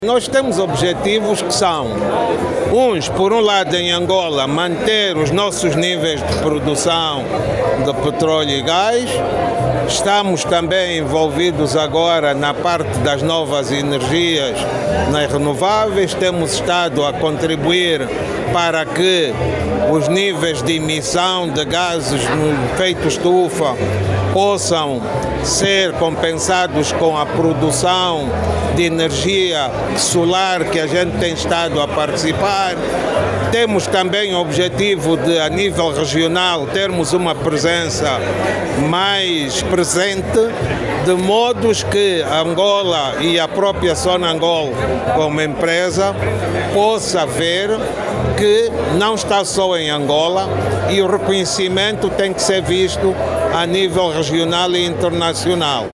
Nós temos objetivos que são, por um lado em Angola, manter os nossos níveis de produção de petróleo e gás. Estamos também envolvidos agora na parte das novas energias nas renováveis. Temos estado a contribuir para que os níveis de emissão de gases no efeito estufa possam ser compensados com a produção de energia solar que a gente tem estado a participar. Temos também o objetivo de, a nível regional, termos uma presença mais presente, de modos que Angola e a própria Sonangol, como empresa, possa ver que não está só em Angola e o reconhecimento tem que ser visto a nível regional e internacional.